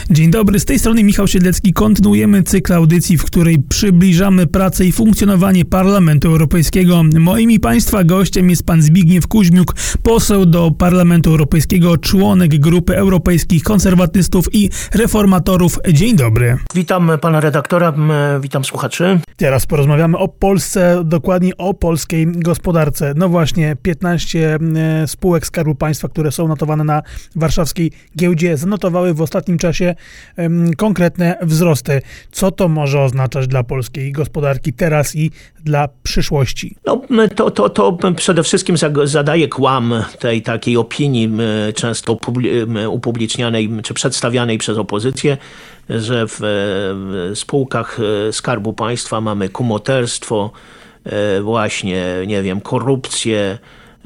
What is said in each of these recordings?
Dzień dobry, z tej strony Michał Siedlecki. Kontynuujemy cykl audycji, w której przybliżamy pracę i funkcjonowanie Parlamentu Europejskiego. Moim i Państwa gościem jest pan Zbigniew Kuźmiuk, poseł do Parlamentu Europejskiego, członek grupy europejskich konserwatystów i reformatorów. Dzień dobry. Witam pana redaktora, witam słuchaczy. Teraz porozmawiamy o Polsce, dokładnie o polskiej gospodarce. No właśnie, 15 spółek Skarbu Państwa, które są notowane na warszawskiej giełdzie, zanotowały w ostatnim czasie konkretne wzrosty. Co to może oznaczać dla polskiej gospodarki teraz i dla przyszłości? No, to przede wszystkim zadaje kłam tej takiej opinii często upublicznianej czy przedstawianej przez opozycję, że w spółkach Skarbu Państwa mamy kumoterstwo, właśnie, nie wiem, korupcję,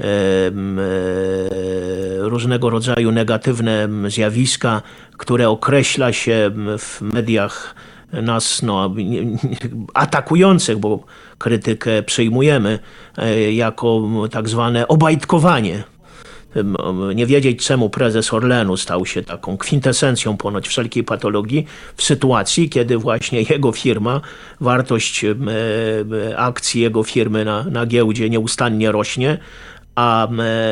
różnego rodzaju negatywne zjawiska, które określa się w mediach nas atakujących, bo krytykę przyjmujemy, jako tak zwane obajtkowanie. Nie wiedzieć, czemu prezes Orlenu stał się taką kwintesencją ponoć wszelkiej patologii w sytuacji, kiedy właśnie jego firma, wartość akcji jego firmy na giełdzie nieustannie rośnie, a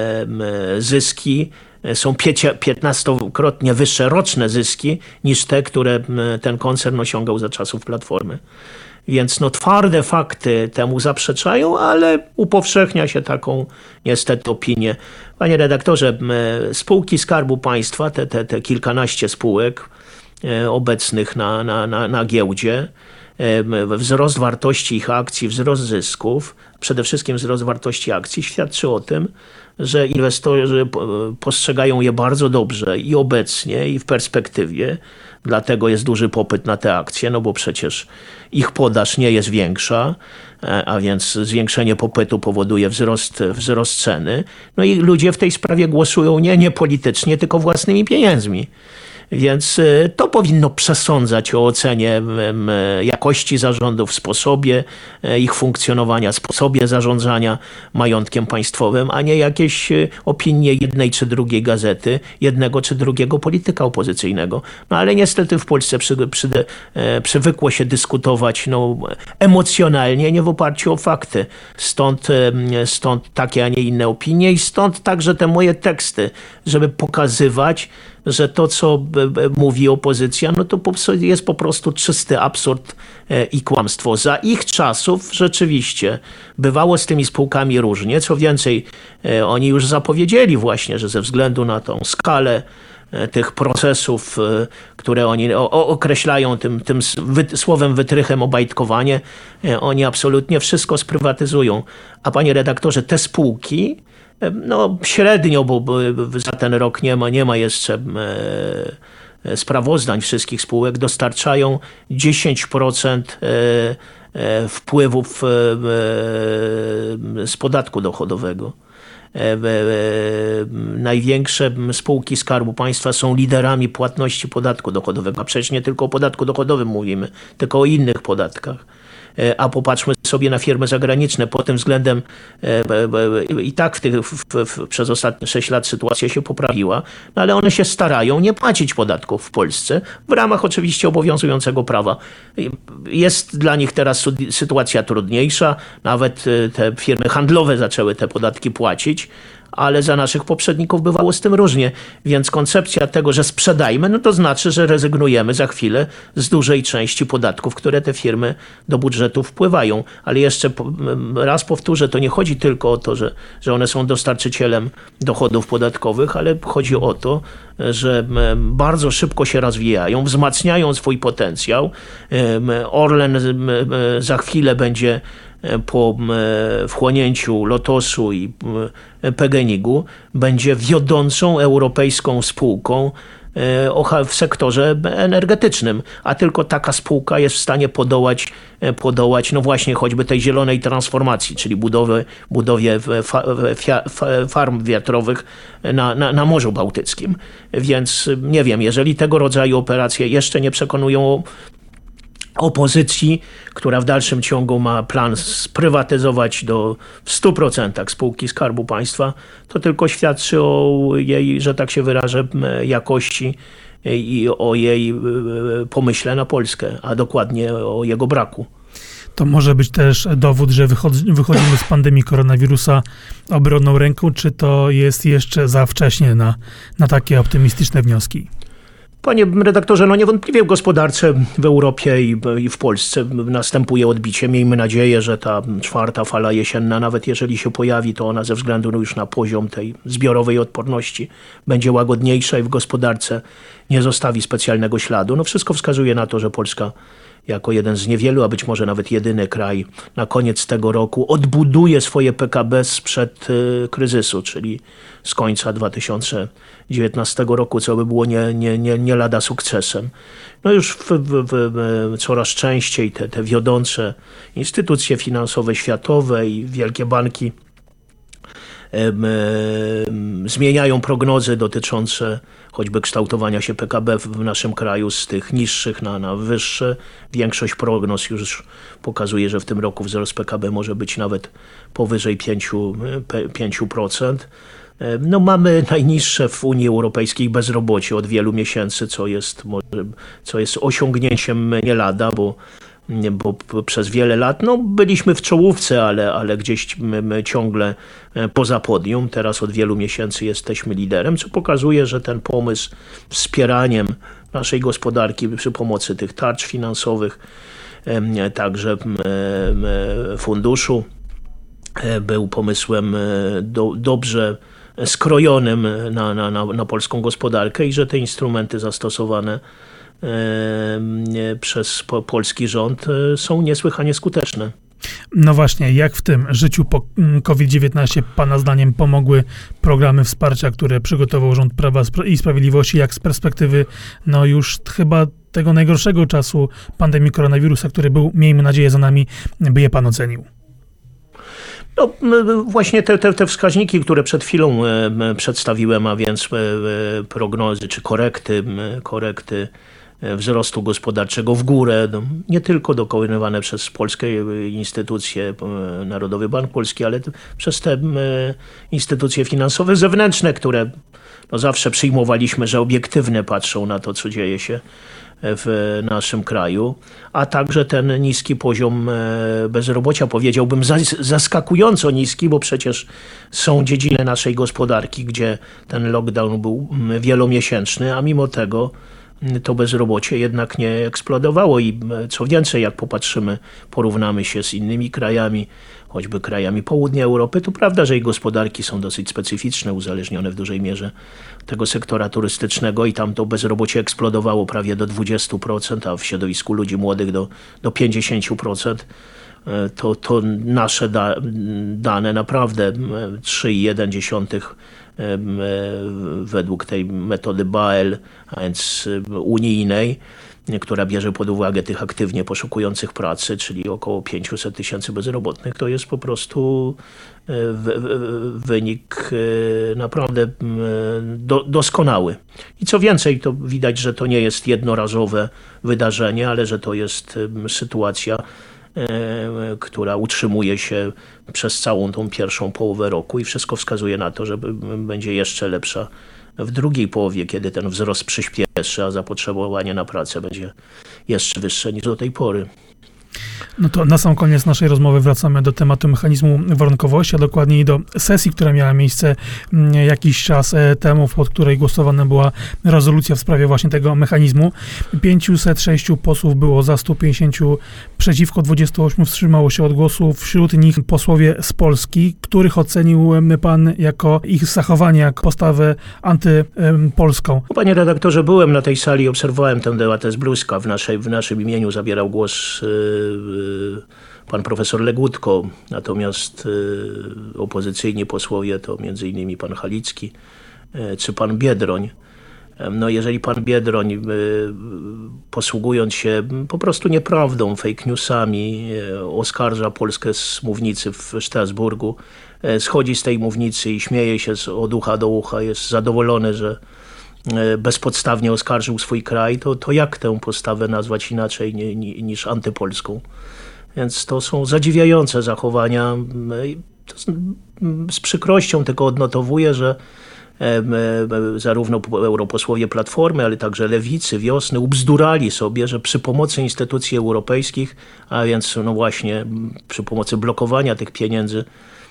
zyski są 15-krotnie wyższe roczne zyski niż te, które ten koncern osiągał za czasów Platformy. Więc twarde fakty temu zaprzeczają, ale upowszechnia się taką niestety opinię. Panie redaktorze, spółki Skarbu Państwa, te kilkanaście spółek obecnych na giełdzie, wzrost wartości ich akcji, wzrost zysków, przede wszystkim wzrost wartości akcji świadczy o tym, że inwestorzy postrzegają je bardzo dobrze i obecnie, i w perspektywie. Dlatego jest duży popyt na te akcje, bo przecież ich podaż nie jest większa, a więc zwiększenie popytu powoduje wzrost ceny. No i ludzie w tej sprawie głosują nie politycznie, tylko własnymi pieniędzmi. Więc to powinno przesądzać o ocenie jakości zarządów, sposobie ich funkcjonowania, sposobie zarządzania majątkiem państwowym, a nie jakieś opinie jednej czy drugiej gazety, jednego czy drugiego polityka opozycyjnego. No ale niestety w Polsce przywykło się dyskutować emocjonalnie, nie w oparciu o fakty. Stąd takie, a nie inne opinie i stąd także te moje teksty, żeby pokazywać, że to, co mówi opozycja, to jest po prostu czysty absurd i kłamstwo. Za ich czasów rzeczywiście bywało z tymi spółkami różnie. Co więcej, oni już zapowiedzieli właśnie, że ze względu na tą skalę tych procesów, które oni określają tym słowem wytrychem obajtkowanie, oni absolutnie wszystko sprywatyzują. A panie redaktorze, te spółki średnio, bo za ten rok nie ma jeszcze sprawozdań wszystkich spółek, dostarczają 10% wpływów z podatku dochodowego. Największe spółki Skarbu Państwa są liderami płatności podatku dochodowego. A przecież nie tylko o podatku dochodowym mówimy, tylko o innych podatkach. A popatrzmy sobie na firmy zagraniczne. Pod tym względem i tak przez ostatnie 6 lat sytuacja się poprawiła, ale one się starają nie płacić podatków w Polsce, w ramach oczywiście obowiązującego prawa. Jest dla nich teraz sytuacja trudniejsza, nawet te firmy handlowe zaczęły te podatki płacić, ale za naszych poprzedników bywało z tym różnie. Więc koncepcja tego, że sprzedajmy, to znaczy, że rezygnujemy za chwilę z dużej części podatków, które te firmy do budżetu wpływają. Ale jeszcze raz powtórzę, to nie chodzi tylko o to, że one są dostarczycielem dochodów podatkowych, ale chodzi o to, że bardzo szybko się rozwijają, wzmacniają swój potencjał. Orlen za chwilę będzie po wchłonięciu Lotosu i PGNiG-u będzie wiodącą europejską spółką w sektorze energetycznym, a tylko taka spółka jest w stanie podołać właśnie choćby tej zielonej transformacji, czyli budowie farm wiatrowych na Morzu Bałtyckim. Więc nie wiem, jeżeli tego rodzaju operacje jeszcze nie przekonują opozycji, która w dalszym ciągu ma plan sprywatyzować w 100% spółki Skarbu Państwa, to tylko świadczy o jej, że tak się wyrażę, jakości i o jej pomyśle na Polskę, a dokładnie o jego braku. To może być też dowód, że wychodzimy z pandemii koronawirusa obronną ręką, czy to jest jeszcze za wcześnie na takie optymistyczne wnioski? Panie redaktorze, no niewątpliwie w gospodarce w Europie i w Polsce następuje odbicie. Miejmy nadzieję, że ta czwarta fala jesienna, nawet jeżeli się pojawi, to ona ze względu już na poziom tej zbiorowej odporności będzie łagodniejsza i w gospodarce nie zostawi specjalnego śladu. No wszystko wskazuje na to, że Polska jako jeden z niewielu, a być może nawet jedyny kraj na koniec tego roku odbuduje swoje PKB sprzed kryzysu, czyli z końca 2019 roku, co by było nie lada sukcesem. No już coraz częściej te wiodące instytucje finansowe światowe i wielkie banki zmieniają prognozy dotyczące choćby kształtowania się PKB w naszym kraju z tych niższych na wyższe. Większość prognoz już pokazuje, że w tym roku wzrost PKB może być nawet powyżej 5%. No, mamy najniższe w Unii Europejskiej bezrobocie od wielu miesięcy, co jest osiągnięciem nie lada, bo przez wiele lat byliśmy w czołówce, ale gdzieś my ciągle poza podium. Teraz od wielu miesięcy jesteśmy liderem, co pokazuje, że ten pomysł wspieraniem naszej gospodarki przy pomocy tych tarcz finansowych, także funduszu, był pomysłem dobrze skrojonym na polską gospodarkę i że te instrumenty zastosowane przez polski rząd są niesłychanie skuteczne. No właśnie, jak w tym życiu po COVID-19 Pana zdaniem pomogły programy wsparcia, które przygotował rząd Prawa i Sprawiedliwości, jak z perspektywy już chyba tego najgorszego czasu pandemii koronawirusa, który był, miejmy nadzieję, za nami, by je Pan ocenił? No, właśnie te wskaźniki, które przed chwilą przedstawiłem, a więc prognozy czy korekty wzrostu gospodarczego w górę, nie tylko dokonywane przez polskie instytucje, Narodowy Bank Polski, ale przez te instytucje finansowe zewnętrzne, które zawsze przyjmowaliśmy, że obiektywnie patrzą na to, co dzieje się w naszym kraju, a także ten niski poziom bezrobocia, powiedziałbym zaskakująco niski, bo przecież są dziedziny naszej gospodarki, gdzie ten lockdown był wielomiesięczny, a mimo tego to bezrobocie jednak nie eksplodowało i co więcej, jak porównamy się z innymi krajami, choćby krajami południa Europy, to prawda, że ich gospodarki są dosyć specyficzne, uzależnione w dużej mierze od tego sektora turystycznego i tam to bezrobocie eksplodowało prawie do 20%, a w środowisku ludzi młodych do 50%. To nasze dane naprawdę 3,1 według tej metody BAEL, a więc unijnej, która bierze pod uwagę tych aktywnie poszukujących pracy, czyli około 500 tysięcy bezrobotnych, to jest po prostu wynik naprawdę doskonały. I co więcej, to widać, że to nie jest jednorazowe wydarzenie, ale że to jest sytuacja, która utrzymuje się przez całą tą pierwszą połowę roku i wszystko wskazuje na to, że będzie jeszcze lepsza w drugiej połowie, kiedy ten wzrost przyspieszy, a zapotrzebowanie na pracę będzie jeszcze wyższe niż do tej pory. No to na sam koniec naszej rozmowy wracamy do tematu mechanizmu warunkowości, a dokładniej do sesji, która miała miejsce jakiś czas temu, pod której głosowana była rezolucja w sprawie właśnie tego mechanizmu. 506 posłów było za, 150 przeciwko, 28 wstrzymało się od głosu, wśród nich posłowie z Polski, których ocenił Pan jako ich zachowanie, jak postawę antypolską. Panie redaktorze, byłem na tej sali, obserwowałem tę debatę z bliska. W naszym imieniu zabierał głos pan profesor Legutko, natomiast opozycyjni posłowie to m.in. pan Halicki czy pan Biedroń. No jeżeli pan Biedroń, posługując się po prostu nieprawdą, fake newsami, oskarża Polskę z mównicy w Strasburgu, schodzi z tej mównicy i śmieje się od ucha do ucha, jest zadowolony, że bezpodstawnie oskarżył swój kraj, to jak tę postawę nazwać inaczej niż antypolską? Więc to są zadziwiające zachowania. Z przykrością tylko odnotowuję, że zarówno europosłowie Platformy, ale także Lewicy, Wiosny ubzdurali sobie, że przy pomocy instytucji europejskich, a więc no właśnie przy pomocy blokowania tych pieniędzy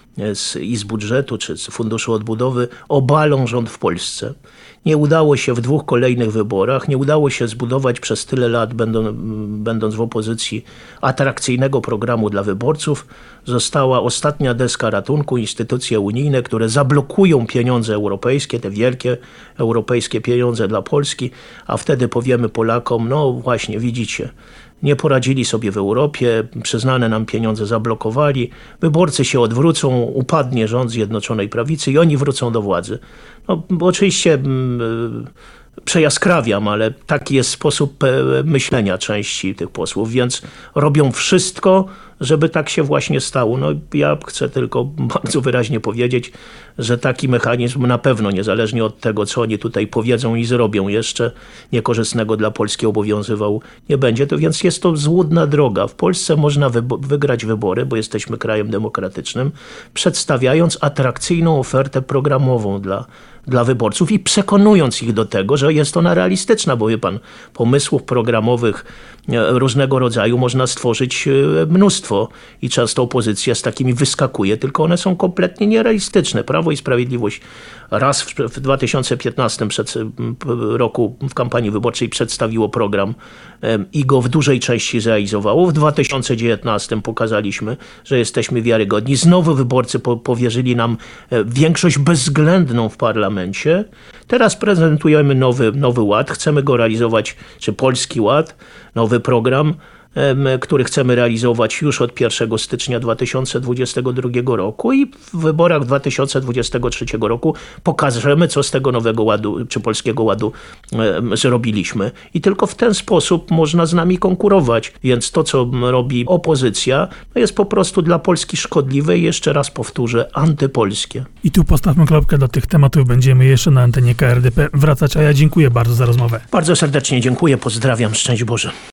i z budżetu czy z Funduszu Odbudowy obalą rząd w Polsce. Nie udało się w 2 kolejnych wyborach, nie udało się zbudować przez tyle lat, będąc w opozycji, atrakcyjnego programu dla wyborców. Została ostatnia deska ratunku, instytucje unijne, które zablokują pieniądze europejskie, te wielkie europejskie pieniądze dla Polski, a wtedy powiemy Polakom, no właśnie widzicie, nie poradzili sobie w Europie, przyznane nam pieniądze zablokowali, wyborcy się odwrócą, upadnie rząd Zjednoczonej Prawicy i oni wrócą do władzy. No, bo oczywiście przejaskrawiam, ale taki jest sposób myślenia części tych posłów, więc robią wszystko, żeby tak się właśnie stało. No, ja chcę tylko bardzo wyraźnie powiedzieć, że taki mechanizm na pewno, niezależnie od tego, co oni tutaj powiedzą i zrobią jeszcze niekorzystnego dla Polski obowiązywał, nie będzie. To więc jest to złudna droga. W Polsce można wygrać wybory, bo jesteśmy krajem demokratycznym, przedstawiając atrakcyjną ofertę programową dla wyborców i przekonując ich do tego, że jest ona realistyczna, bo wie pan, pomysłów programowych różnego rodzaju można stworzyć mnóstwo i często opozycja z takimi wyskakuje, tylko one są kompletnie nierealistyczne. Prawo i Sprawiedliwość raz w 2015 roku w kampanii wyborczej przedstawiło program i go w dużej części zrealizowało. W 2019 pokazaliśmy, że jesteśmy wiarygodni. Znowu wyborcy powierzyli nam większość bezwzględną w parlamencie. Teraz prezentujemy nowy ład. Chcemy go realizować, czy Polski Ład, nowy program, który chcemy realizować już od 1 stycznia 2022 roku i w wyborach 2023 roku pokażemy, co z tego nowego ładu, czy Polskiego Ładu zrobiliśmy. I tylko w ten sposób można z nami konkurować. Więc to, co robi opozycja, jest po prostu dla Polski szkodliwe i jeszcze raz powtórzę, antypolskie. I tu postawmy kropkę, do tych tematów będziemy jeszcze na antenie KRDP wracać, a ja dziękuję bardzo za rozmowę. Bardzo serdecznie dziękuję, pozdrawiam, szczęść Boże.